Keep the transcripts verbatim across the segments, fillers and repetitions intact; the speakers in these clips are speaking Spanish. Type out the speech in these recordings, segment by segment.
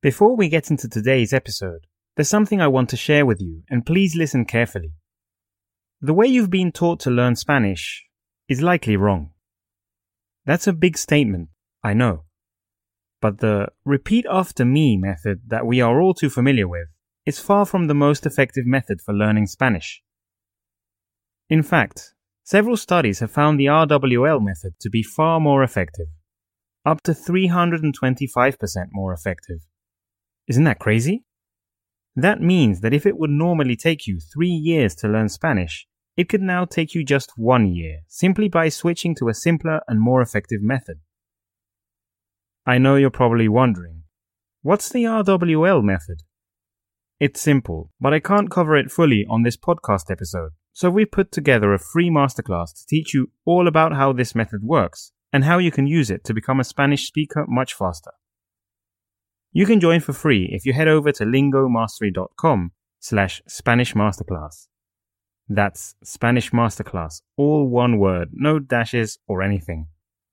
Before we get into today's episode, there's something I want to share with you, and please listen carefully. The way you've been taught to learn Spanish is likely wrong. That's a big statement, I know. But the repeat after me method that we are all too familiar with is far from the most effective method for learning Spanish. In fact, several studies have found the R W L method to be far more effective, up to three hundred twenty-five percent more effective. Isn't that crazy? That means that if it would normally take you three years to learn Spanish, it could now take you just one year, simply by switching to a simpler and more effective method. I know you're probably wondering, what's the R W L method? It's simple, but I can't cover it fully on this podcast episode, so we've put together a free masterclass to teach you all about how this method works and how you can use it to become a Spanish speaker much faster. You can join for free if you head over to lingomastery.com slash Spanish Masterclass. That's Spanish Masterclass, all one word, no dashes or anything.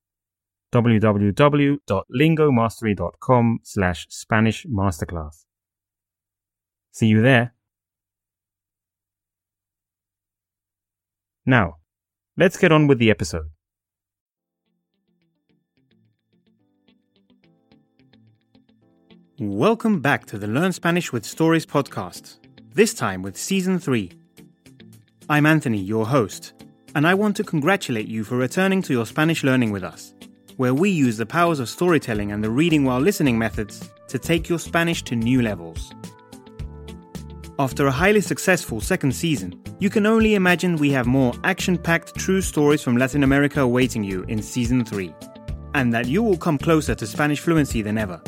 www.lingomastery.com slash Spanish Masterclass. See you there. Now, let's get on with the episode. Welcome back to the Learn Spanish with Stories podcast, this time with Season three. I'm Anthony, your host, and I want to congratulate you for returning to your Spanish learning with us, where we use the powers of storytelling and the reading while listening methods to take your Spanish to new levels. After a highly successful second season, you can only imagine we have more action-packed true stories from Latin America awaiting you in Season three, and that you will come closer to Spanish fluency than ever.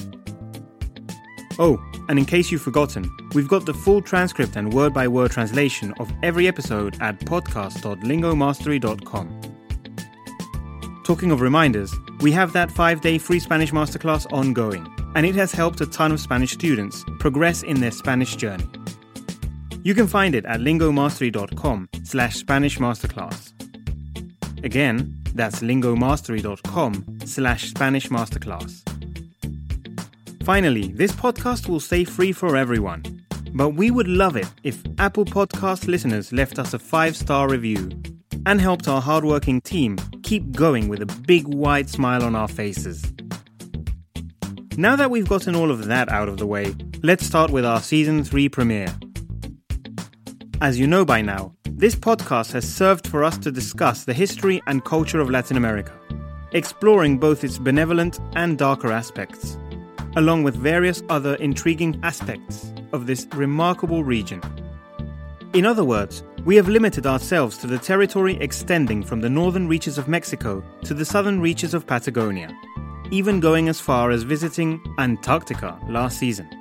Oh, and in case you've forgotten, we've got the full transcript and word-by-word translation of every episode at podcast dot lingomastery dot com. Talking of reminders, we have that five-day free Spanish masterclass ongoing, and it has helped a ton of Spanish students progress in their Spanish journey. You can find it at lingomastery.com slash Spanish Masterclass. Again, that's lingomastery.com slash Spanish Masterclass. Finally, this podcast will stay free for everyone, but we would love it if Apple Podcast listeners left us a five-star review and helped our hardworking team keep going with a big wide smile on our faces. Now that we've gotten all of that out of the way, let's start with our Season three premiere. As you know by now, this podcast has served for us to discuss the history and culture of Latin America, exploring both its benevolent and darker aspects, along with various other intriguing aspects of this remarkable region. In other words, we have limited ourselves to the territory extending from the northern reaches of Mexico to the southern reaches of Patagonia, even going as far as visiting Antarctica last season.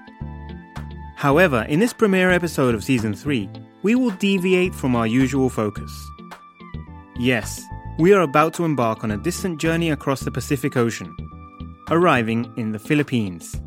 However, in this premiere episode of Season three, we will deviate from our usual focus. Yes, we are about to embark on a distant journey across the Pacific Ocean, arriving in the Philippines.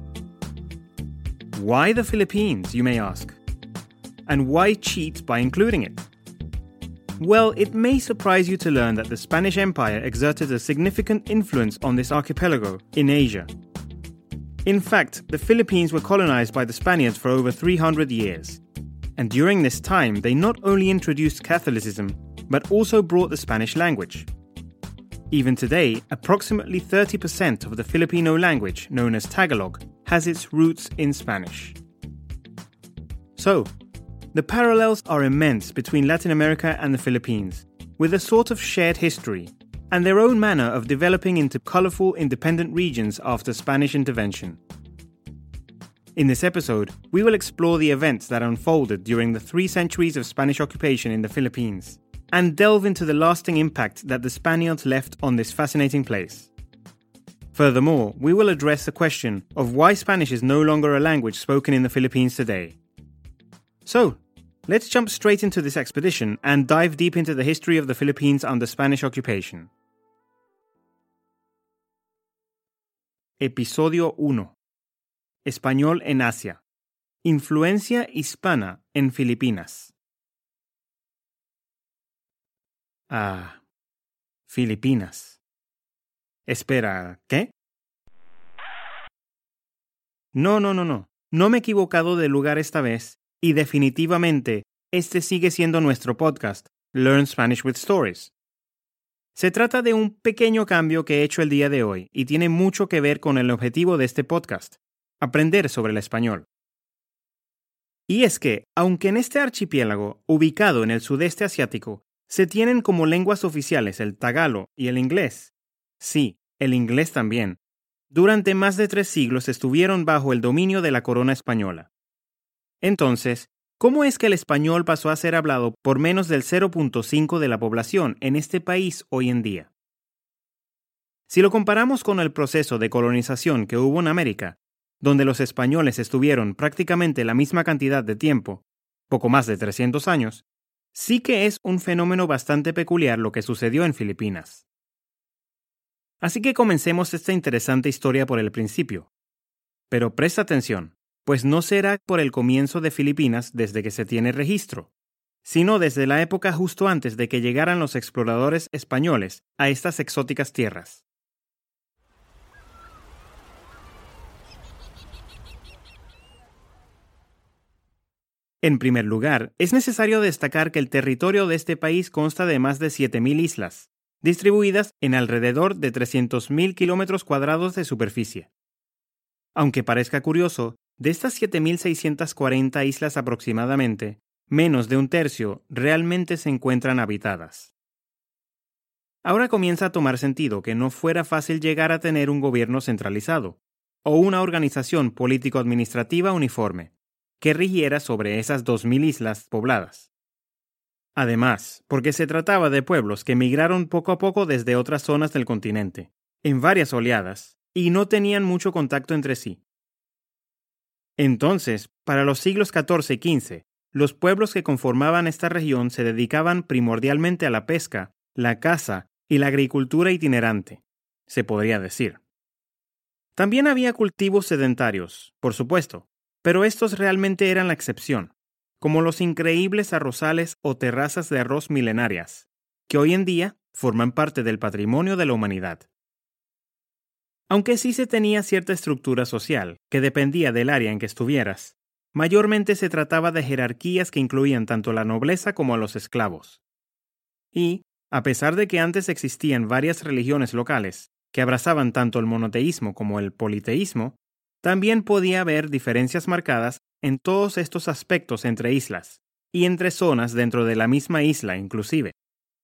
Why the Philippines, you may ask? And why cheat by including it? Well, it may surprise you to learn that the Spanish Empire exerted a significant influence on this archipelago in Asia. In fact, the Philippines were colonized by the Spaniards for over three hundred years. And during this time, they not only introduced Catholicism, but also brought the Spanish language. Even today, approximately thirty percent of the Filipino language, known as Tagalog, has its roots in Spanish. So, the parallels are immense between Latin America and the Philippines, with a sort of shared history, and their own manner of developing into colorful, independent regions after Spanish intervention. In this episode, we will explore the events that unfolded during the three centuries of Spanish occupation in the Philippines, and delve into the lasting impact that the Spaniards left on this fascinating place. Furthermore, we will address the question of why Spanish is no longer a language spoken in the Philippines today. So, let's jump straight into this expedition and dive deep into the history of the Philippines under Spanish occupation. Episodio uno. Español en Asia. Influencia hispana en Filipinas. Ah, Filipinas. Espera, ¿qué? No, no, no, no. No me he equivocado de lugar esta vez y definitivamente este sigue siendo nuestro podcast, Learn Spanish with Stories. Se trata de un pequeño cambio que he hecho el día de hoy y tiene mucho que ver con el objetivo de este podcast, aprender sobre el español. Y es que, aunque en este archipiélago, ubicado en el sudeste asiático, se tienen como lenguas oficiales el tagalo y el inglés, sí, el inglés también, durante más de tres siglos estuvieron bajo el dominio de la corona española. Entonces, ¿cómo es que el español pasó a ser hablado por menos del cero punto cinco de la población en este país hoy en día? Si lo comparamos con el proceso de colonización que hubo en América, donde los españoles estuvieron prácticamente la misma cantidad de tiempo, poco más de trescientos años, sí que es un fenómeno bastante peculiar lo que sucedió en Filipinas. Así que comencemos esta interesante historia por el principio. Pero presta atención, pues no será por el comienzo de Filipinas desde que se tiene registro, sino desde la época justo antes de que llegaran los exploradores españoles a estas exóticas tierras. En primer lugar, es necesario destacar que el territorio de este país consta de más de siete mil islas, distribuidas en alrededor de trescientos mil kilómetros cuadrados de superficie. Aunque parezca curioso, de estas siete mil seiscientas cuarenta islas aproximadamente, menos de un tercio realmente se encuentran habitadas. Ahora comienza a tomar sentido que no fuera fácil llegar a tener un gobierno centralizado, o una organización político-administrativa uniforme, que rigiera sobre esas dos mil islas pobladas. Además, porque se trataba de pueblos que migraron poco a poco desde otras zonas del continente, en varias oleadas, y no tenían mucho contacto entre sí. Entonces, para los siglos catorce y quince, los pueblos que conformaban esta región se dedicaban primordialmente a la pesca, la caza y la agricultura itinerante, se podría decir. También había cultivos sedentarios, por supuesto, pero estos realmente eran la excepción, como los increíbles arrozales o terrazas de arroz milenarias, que hoy en día forman parte del patrimonio de la humanidad. Aunque sí se tenía cierta estructura social, que dependía del área en que estuvieras, mayormente se trataba de jerarquías que incluían tanto la nobleza como a los esclavos. Y, a pesar de que antes existían varias religiones locales, que abrazaban tanto el monoteísmo como el politeísmo, también podía haber diferencias marcadas en todos estos aspectos entre islas, y entre zonas dentro de la misma isla inclusive.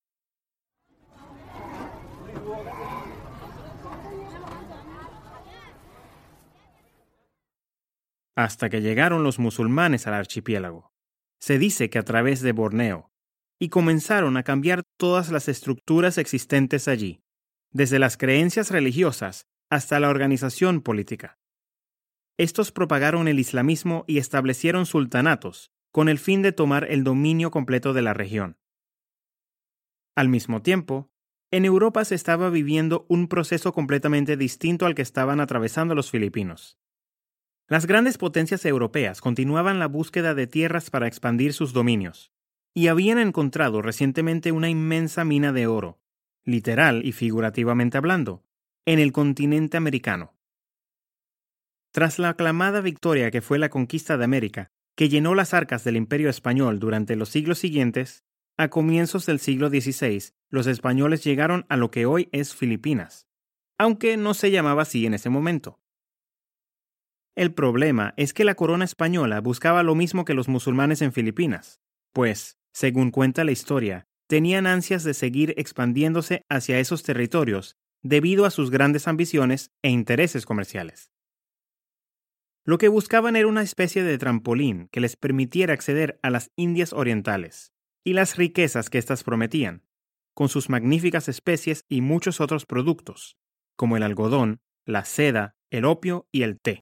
Hasta que llegaron los musulmanes al archipiélago. Se dice que a través de Borneo, y comenzaron a cambiar todas las estructuras existentes allí, desde las creencias religiosas hasta la organización política. Estos propagaron el islamismo y establecieron sultanatos, con el fin de tomar el dominio completo de la región. Al mismo tiempo, en Europa se estaba viviendo un proceso completamente distinto al que estaban atravesando los filipinos. Las grandes potencias europeas continuaban la búsqueda de tierras para expandir sus dominios, y habían encontrado recientemente una inmensa mina de oro, literal y figurativamente hablando, en el continente americano. Tras la aclamada victoria que fue la conquista de América, que llenó las arcas del Imperio Español durante los siglos siguientes, a comienzos del siglo dieciséis, los españoles llegaron a lo que hoy es Filipinas, aunque no se llamaba así en ese momento. El problema es que la corona española buscaba lo mismo que los musulmanes en Filipinas, pues, según cuenta la historia, tenían ansias de seguir expandiéndose hacia esos territorios debido a sus grandes ambiciones e intereses comerciales. Lo que buscaban era una especie de trampolín que les permitiera acceder a las Indias orientales y las riquezas que éstas prometían, con sus magníficas especies y muchos otros productos, como el algodón, la seda, el opio y el té.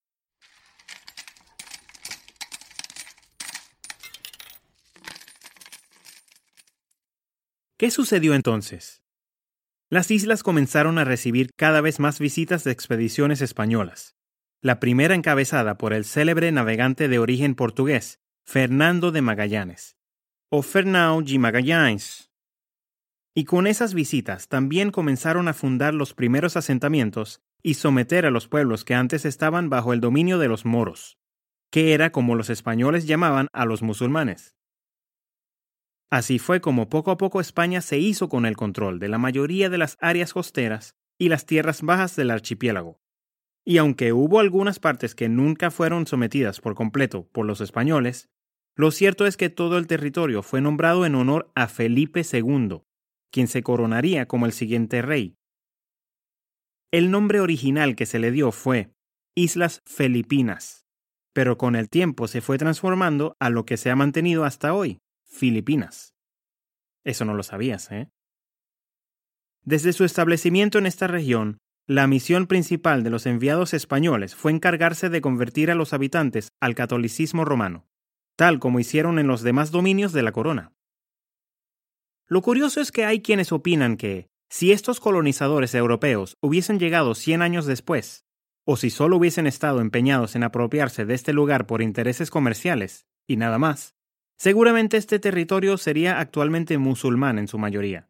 ¿Qué sucedió entonces? Las islas comenzaron a recibir cada vez más visitas de expediciones españolas, la primera encabezada por el célebre navegante de origen portugués, Fernando de Magallanes, o Fernão de Magalhães. Y con esas visitas también comenzaron a fundar los primeros asentamientos y someter a los pueblos que antes estaban bajo el dominio de los moros, que era como los españoles llamaban a los musulmanes. Así fue como poco a poco España se hizo con el control de la mayoría de las áreas costeras y las tierras bajas del archipiélago. Y aunque hubo algunas partes que nunca fueron sometidas por completo por los españoles, lo cierto es que todo el territorio fue nombrado en honor a Felipe segundo, quien se coronaría como el siguiente rey. El nombre original que se le dio fue Islas Filipinas, pero con el tiempo se fue transformando a lo que se ha mantenido hasta hoy, Filipinas. Eso no lo sabías, ¿eh? Desde su establecimiento en esta región, la misión principal de los enviados españoles fue encargarse de convertir a los habitantes al catolicismo romano, tal como hicieron en los demás dominios de la corona. Lo curioso es que hay quienes opinan que, si estos colonizadores europeos hubiesen llegado cien años después, o si solo hubiesen estado empeñados en apropiarse de este lugar por intereses comerciales, y nada más, seguramente este territorio sería actualmente musulmán en su mayoría.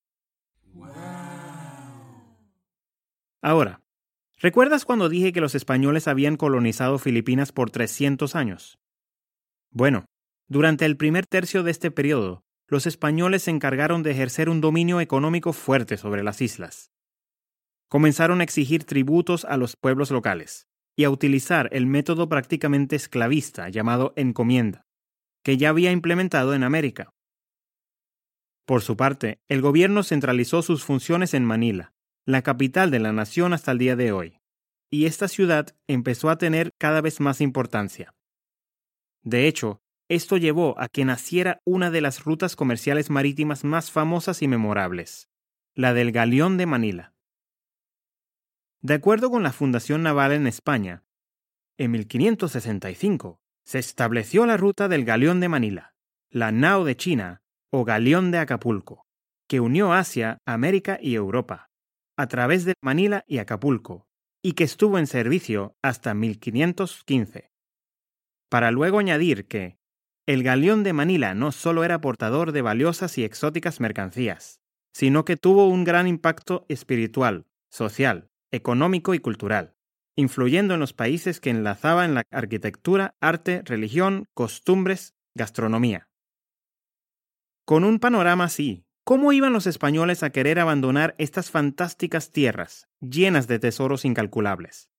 Ahora, ¿recuerdas cuando dije que los españoles habían colonizado Filipinas por trescientos años? Bueno, durante el primer tercio de este periodo, los españoles se encargaron de ejercer un dominio económico fuerte sobre las islas. Comenzaron a exigir tributos a los pueblos locales y a utilizar el método prácticamente esclavista llamado encomienda, que ya había implementado en América. Por su parte, el gobierno centralizó sus funciones en Manila, la capital de la nación hasta el día de hoy, y esta ciudad empezó a tener cada vez más importancia. De hecho, esto llevó a que naciera una de las rutas comerciales marítimas más famosas y memorables, la del Galeón de Manila. De acuerdo con la Fundación Naval en España, en mil quinientos sesenta y cinco se estableció la ruta del Galeón de Manila, la Nao de China o Galeón de Acapulco, que unió Asia, América y Europa, a través de Manila y Acapulco, y que estuvo en servicio hasta mil quinientos quince. Para luego añadir que el Galeón de Manila no solo era portador de valiosas y exóticas mercancías, sino que tuvo un gran impacto espiritual, social, económico y cultural, influyendo en los países que enlazaba en la arquitectura, arte, religión, costumbres, gastronomía. Con un panorama así, ¿cómo iban los españoles a querer abandonar estas fantásticas tierras, llenas de tesoros incalculables?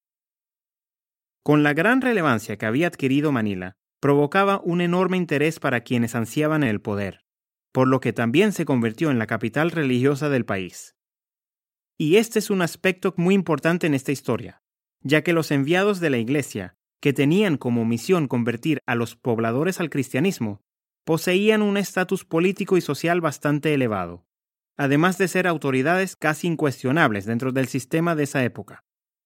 Con la gran relevancia que había adquirido Manila, provocaba un enorme interés para quienes ansiaban el poder, por lo que también se convirtió en la capital religiosa del país. Y este es un aspecto muy importante en esta historia, ya que los enviados de la Iglesia, que tenían como misión convertir a los pobladores al cristianismo, poseían un estatus político y social bastante elevado, además de ser autoridades casi incuestionables dentro del sistema de esa época.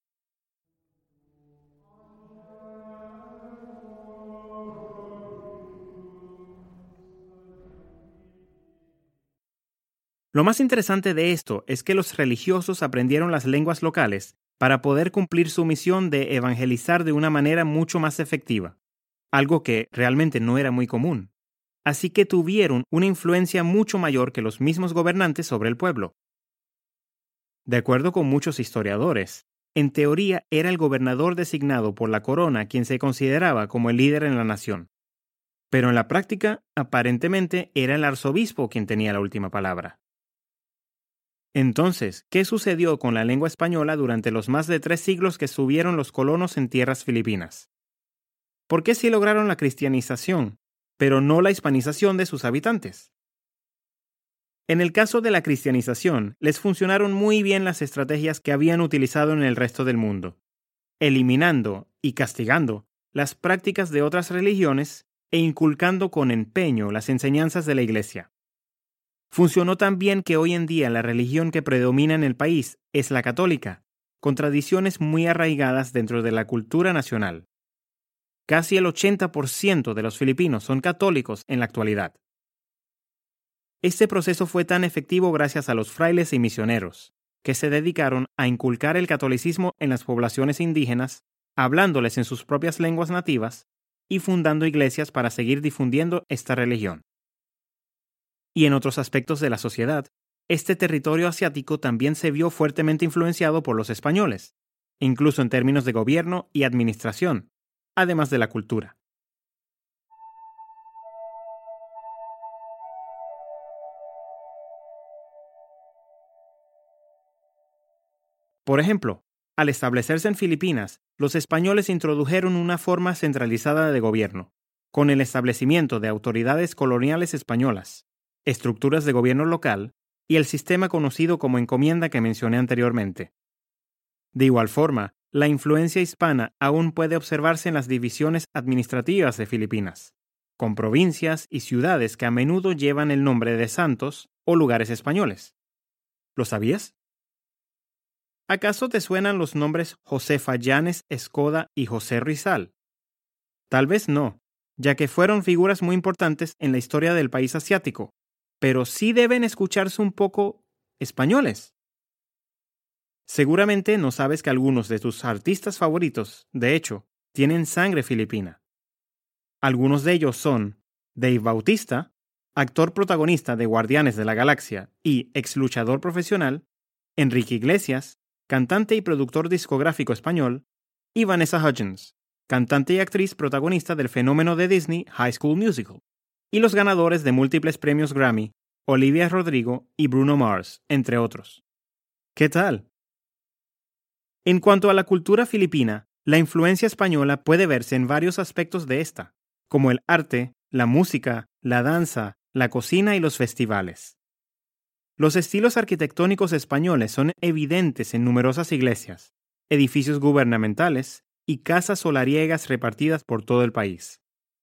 Lo más interesante de esto es que los religiosos aprendieron las lenguas locales para poder cumplir su misión de evangelizar de una manera mucho más efectiva, algo que realmente no era muy común. Así que tuvieron una influencia mucho mayor que los mismos gobernantes sobre el pueblo. De acuerdo con muchos historiadores, en teoría era el gobernador designado por la corona quien se consideraba como el líder en la nación. Pero en la práctica, aparentemente, era el arzobispo quien tenía la última palabra. Entonces, ¿qué sucedió con la lengua española durante los más de tres siglos que estuvieron los colonos en tierras filipinas? ¿Por qué sí lograron la cristianización, pero no la hispanización de sus habitantes? En el caso de la cristianización, les funcionaron muy bien las estrategias que habían utilizado en el resto del mundo, eliminando y castigando las prácticas de otras religiones e inculcando con empeño las enseñanzas de la Iglesia. Funcionó tan bien que hoy en día la religión que predomina en el país es la católica, con tradiciones muy arraigadas dentro de la cultura nacional. Casi el ochenta por ciento de los filipinos son católicos en la actualidad. Este proceso fue tan efectivo gracias a los frailes y misioneros, que se dedicaron a inculcar el catolicismo en las poblaciones indígenas, hablándoles en sus propias lenguas nativas y fundando iglesias para seguir difundiendo esta religión. Y en otros aspectos de la sociedad, este territorio asiático también se vio fuertemente influenciado por los españoles, incluso en términos de gobierno y administración, además de la cultura. Por ejemplo, al establecerse en Filipinas, los españoles introdujeron una forma centralizada de gobierno, con el establecimiento de autoridades coloniales españolas, estructuras de gobierno local y el sistema conocido como encomienda que mencioné anteriormente. De igual forma, la influencia hispana aún puede observarse en las divisiones administrativas de Filipinas, con provincias y ciudades que a menudo llevan el nombre de santos o lugares españoles. ¿Lo sabías? ¿Acaso te suenan los nombres Josefa Llanes Escoda y José Rizal? Tal vez no, ya que fueron figuras muy importantes en la historia del país asiático, pero sí deben escucharse un poco españoles. Seguramente no sabes que algunos de tus artistas favoritos, de hecho, tienen sangre filipina. Algunos de ellos son Dave Bautista, actor protagonista de Guardianes de la Galaxia y ex luchador profesional, Enrique Iglesias, cantante y productor discográfico español, y Vanessa Hudgens, cantante y actriz protagonista del fenómeno de Disney High School Musical, y los ganadores de múltiples premios Grammy, Olivia Rodrigo y Bruno Mars, entre otros. ¿Qué tal? En cuanto a la cultura filipina, la influencia española puede verse en varios aspectos de esta, como el arte, la música, la danza, la cocina y los festivales. Los estilos arquitectónicos españoles son evidentes en numerosas iglesias, edificios gubernamentales y casas solariegas repartidas por todo el país.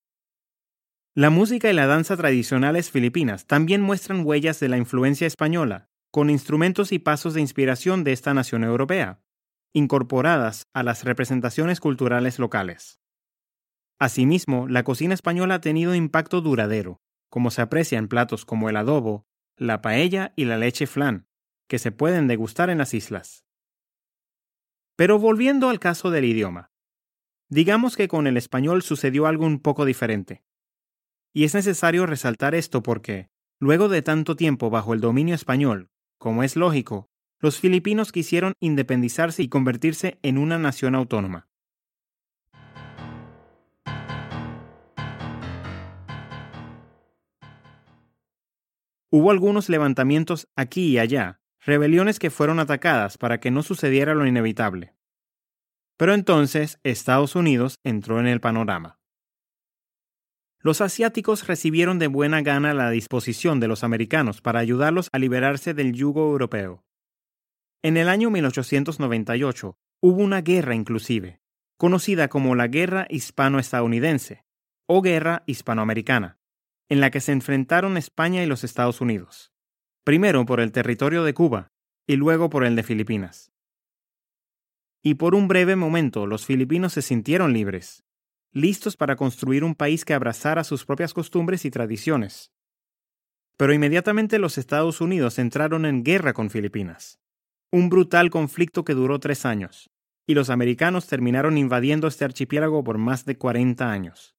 La música y la danza tradicionales filipinas también muestran huellas de la influencia española, con instrumentos y pasos de inspiración de esta nación europea, incorporadas a las representaciones culturales locales. Asimismo, la cocina española ha tenido impacto duradero, como se aprecia en platos como el adobo, la paella y la leche flan, que se pueden degustar en las islas. Pero volviendo al caso del idioma, digamos que con el español sucedió algo un poco diferente. Y es necesario resaltar esto porque, luego de tanto tiempo bajo el dominio español, como es lógico, los filipinos quisieron independizarse y convertirse en una nación autónoma. Hubo algunos levantamientos aquí y allá, rebeliones que fueron atacadas para que no sucediera lo inevitable. Pero entonces Estados Unidos entró en el panorama. Los asiáticos recibieron de buena gana la disposición de los americanos para ayudarlos a liberarse del yugo europeo. En el año mil ochocientos noventa y ocho hubo una guerra inclusive, conocida como la Guerra Hispano-Estadounidense o Guerra Hispanoamericana, en la que se enfrentaron España y los Estados Unidos, primero por el territorio de Cuba y luego por el de Filipinas. Y por un breve momento los filipinos se sintieron libres, listos para construir un país que abrazara sus propias costumbres y tradiciones. Pero inmediatamente los Estados Unidos entraron en guerra con Filipinas, un brutal conflicto que duró tres años, y los americanos terminaron invadiendo este archipiélago por más de cuarenta años.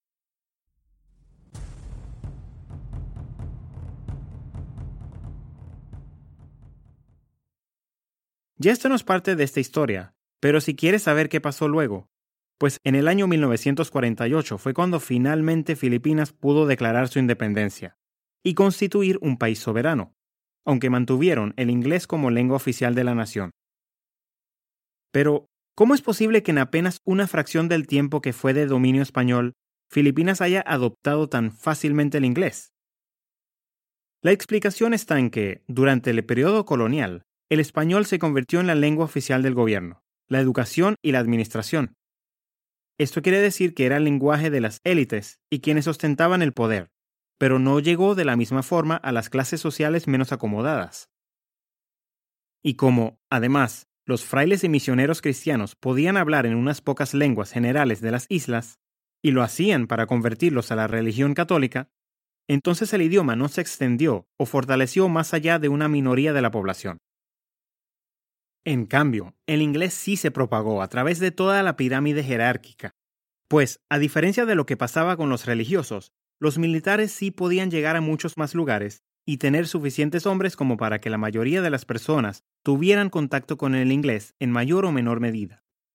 Ya esto no es parte de esta historia, pero si quieres saber qué pasó luego, pues en el año mil novecientos cuarenta y ocho fue cuando finalmente Filipinas pudo declarar su independencia y constituir un país soberano, aunque mantuvieron el inglés como lengua oficial de la nación. Pero, ¿cómo es posible que en apenas una fracción del tiempo que fue de dominio español, Filipinas haya adoptado tan fácilmente el inglés? La explicación está en que, durante el periodo colonial, el español se convirtió en la lengua oficial del gobierno, la educación y la administración. Esto quiere decir que era el lenguaje de las élites y quienes ostentaban el poder, pero no llegó de la misma forma a las clases sociales menos acomodadas. Y como, además, los frailes y misioneros cristianos podían hablar en unas pocas lenguas generales de las islas, y lo hacían para convertirlos a la religión católica, entonces el idioma no se extendió o fortaleció más allá de una minoría de la población. En cambio, el inglés sí se propagó a través de toda la pirámide jerárquica, pues, a diferencia de lo que pasaba con los religiosos, los militares sí podían llegar a muchos más lugares y tener suficientes hombres como para que la mayoría de las personas tuvieran contacto con el inglés en mayor o menor medida.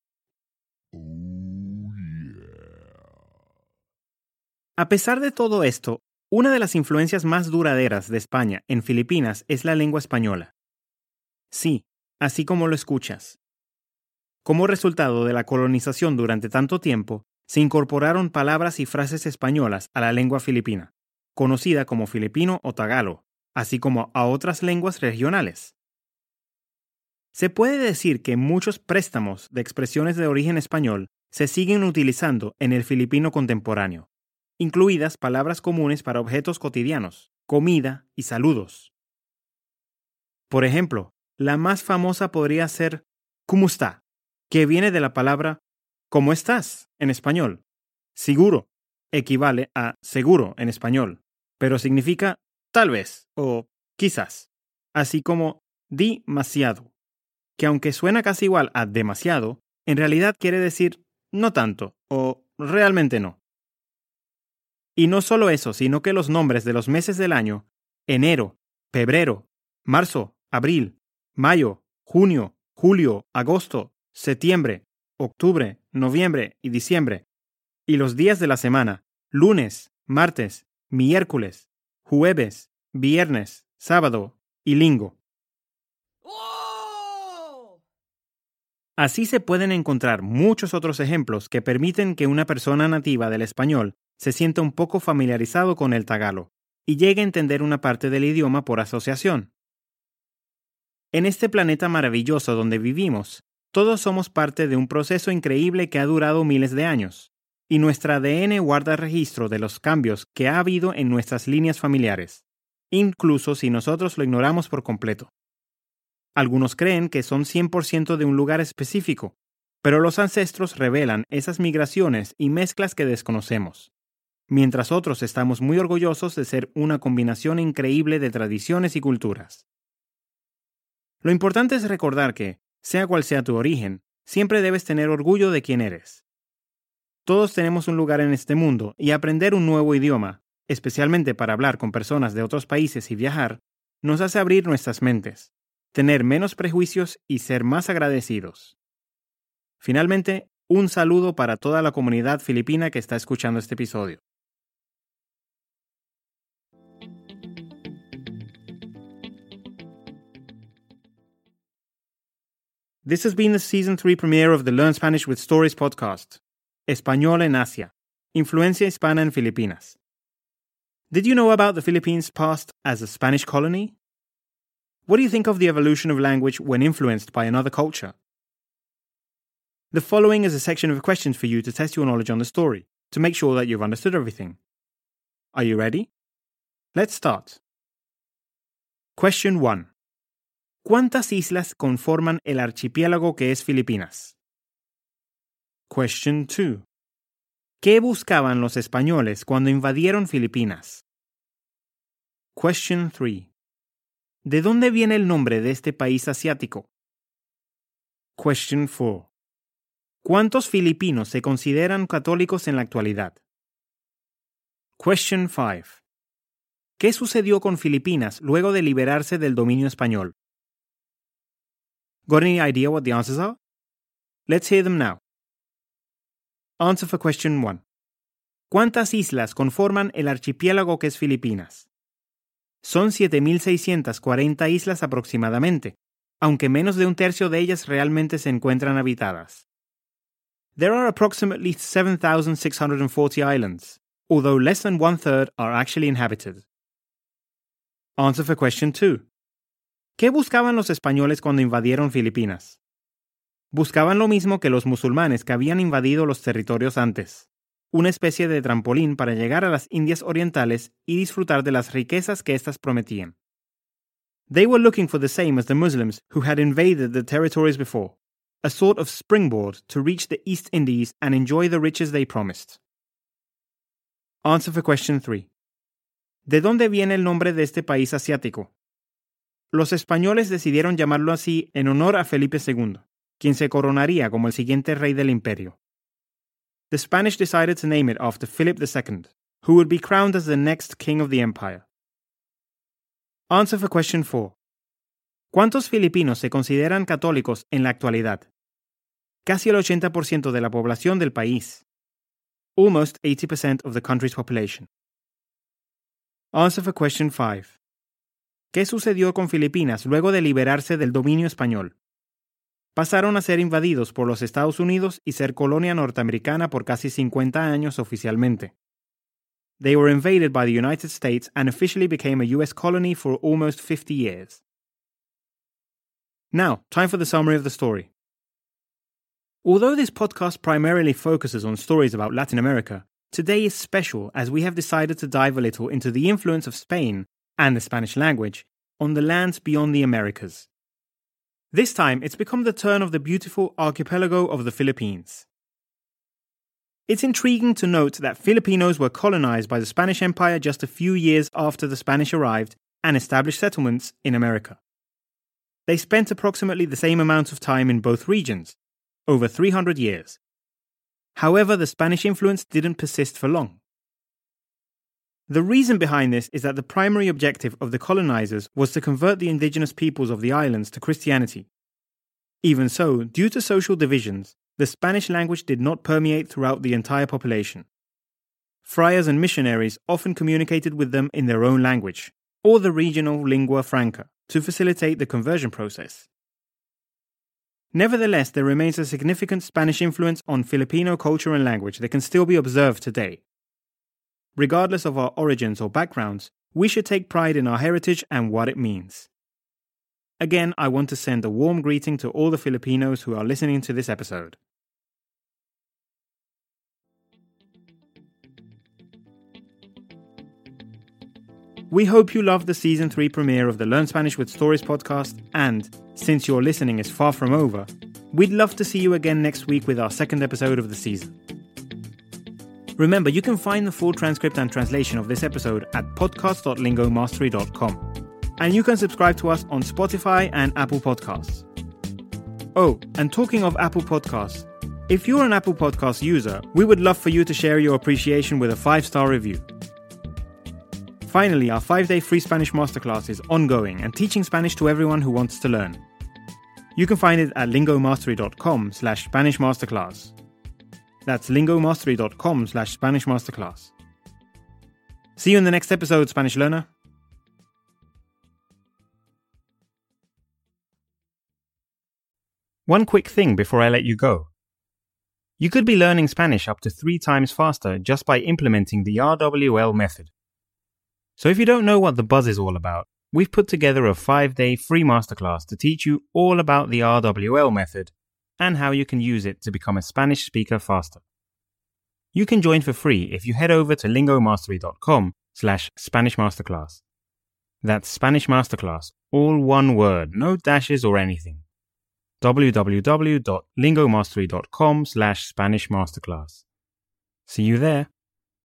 Oh, yeah. A pesar de todo esto, una de las influencias más duraderas de España en Filipinas es la lengua española. Sí, así como lo escuchas. Como resultado de la colonización durante tanto tiempo, se incorporaron palabras y frases españolas a la lengua filipina, conocida como filipino o tagalo, así como a otras lenguas regionales. Se puede decir que muchos préstamos de expresiones de origen español se siguen utilizando en el filipino contemporáneo, incluidas palabras comunes para objetos cotidianos, comida y saludos. Por ejemplo, la más famosa podría ser "Kumusta", que viene de la palabra ¿cómo estás? En español. Seguro equivale a seguro en español, pero significa tal vez o quizás, así como demasiado, que aunque suena casi igual a demasiado, en realidad quiere decir no tanto o realmente no. Y no solo eso, sino que los nombres de los meses del año, enero, febrero, marzo, abril, mayo, junio, julio, agosto, septiembre, octubre, noviembre y diciembre, y los días de la semana, lunes, martes, miércoles, jueves, viernes, sábado y lingo. ¡Oh! Así se pueden encontrar muchos otros ejemplos que permiten que una persona nativa del español se sienta un poco familiarizado con el tagalo y llegue a entender una parte del idioma por asociación. En este planeta maravilloso donde vivimos, todos somos parte de un proceso increíble que ha durado miles de años, y nuestro A D N guarda registro de los cambios que ha habido en nuestras líneas familiares, incluso si nosotros lo ignoramos por completo. Algunos creen que son cien por ciento de un lugar específico, pero los ancestros revelan esas migraciones y mezclas que desconocemos, mientras otros estamos muy orgullosos de ser una combinación increíble de tradiciones y culturas. Lo importante es recordar que, sea cual sea tu origen, siempre debes tener orgullo de quién eres. Todos tenemos un lugar en este mundo y aprender un nuevo idioma, especialmente para hablar con personas de otros países y viajar, nos hace abrir nuestras mentes, tener menos prejuicios y ser más agradecidos. Finalmente, un saludo para toda la comunidad filipina que está escuchando este episodio. This has been the season three premiere of the Learn Spanish with Stories podcast, Español en Asia, Influencia Hispana en Filipinas. Did you know about the Philippines' past as a Spanish colony? What do you think of the evolution of language when influenced by another culture? The following is a section of questions for you to test your knowledge on the story, to make sure that you've understood everything. Are you ready? Let's start. Question one. ¿Cuántas islas conforman el archipiélago que es Filipinas? Question two. ¿Qué buscaban los españoles cuando invadieron Filipinas? Question three. ¿De dónde viene el nombre de este país asiático? Question four. ¿Cuántos filipinos se consideran católicos en la actualidad? Question five. ¿Qué sucedió con Filipinas luego de liberarse del dominio español? Got any idea what the answers are? Let's hear them now. Answer for question one. ¿Cuántas islas conforman el archipiélago que es Filipinas? Son siete mil seiscientas cuarenta islas aproximadamente, aunque menos de un tercio de ellas realmente se encuentran habitadas. There are approximately seven thousand six hundred forty islands, although less than one third are actually inhabited. Answer for question two. ¿Qué buscaban los españoles cuando invadieron Filipinas? Buscaban lo mismo que los musulmanes que habían invadido los territorios antes, una especie de trampolín para llegar a las Indias Orientales y disfrutar de las riquezas que éstas prometían. They were looking for the same as the Muslims who had invaded the territories before, a sort of springboard to reach the East Indies and enjoy the riches they promised. Answer for question three. ¿De dónde viene el nombre de este país asiático? Los españoles decidieron llamarlo así en honor a Felipe segundo, quien se coronaría como el siguiente rey del imperio. The Spanish decided to name it after Philip the Second, who would be crowned as the next king of the empire. Answer for question four. ¿Cuántos filipinos se consideran católicos en la actualidad? casi el ochenta por ciento de la población del país. Almost eighty percent of the country's population. Answer for question five. ¿Qué sucedió con Filipinas luego de liberarse del dominio español? Pasaron a ser invadidos por los Estados Unidos y ser colonia norteamericana por casi cincuenta años oficialmente. They were invaded by the United States and officially became a U S colony for almost fifty years. Now, time for the summary of the story. Although this podcast primarily focuses on stories about Latin America, today is special as we have decided to dive a little into the influence of Spain and the Spanish language on the lands beyond the Americas. This time, it's become the turn of the beautiful archipelago of the Philippines. It's intriguing to note that Filipinos were colonized by the Spanish Empire just a few years after the Spanish arrived and established settlements in America. They spent approximately the same amount of time in both regions, over three hundred years. However, the Spanish influence didn't persist for long. The reason behind this is that the primary objective of the colonizers was to convert the indigenous peoples of the islands to Christianity. Even so, due to social divisions, the Spanish language did not permeate throughout the entire population. Friars and missionaries often communicated with them in their own language, or the regional lingua franca, to facilitate the conversion process. Nevertheless, there remains a significant Spanish influence on Filipino culture and language that can still be observed today. Regardless of our origins or backgrounds, we should take pride in our heritage and what it means. Again, I want to send a warm greeting to all the Filipinos who are listening to this episode. We hope you loved the Season three premiere of the Learn Spanish with Stories podcast, and, since your listening is far from over, we'd love to see you again next week with our second episode of the season. Remember, you can find the full transcript and translation of this episode at podcast dot lingo mastery dot com, and you can subscribe to us on Spotify and Apple Podcasts. Oh, and talking of Apple Podcasts, if you're an Apple Podcast user, we would love for you to share your appreciation with a five-star review. Finally, our five-day free Spanish masterclass is ongoing and teaching Spanish to everyone who wants to learn. You can find it at lingomastery dot com slash Spanish masterclass. That's lingomastery dot com slash Spanish masterclass. See you in the next episode, Spanish learner. One quick thing before I let you go. You could be learning Spanish up to three times faster just by implementing the R W L method. So if you don't know what the buzz is all about, we've put together a five-day free masterclass to teach you all about the R W L method and how you can use it to become a Spanish speaker faster. You can join for free if you head over to lingomastery dot com slash Spanish masterclass. That's Spanish masterclass, all one word, no dashes or anything. w w w dot lingomastery dot com slash Spanish masterclass. See you there.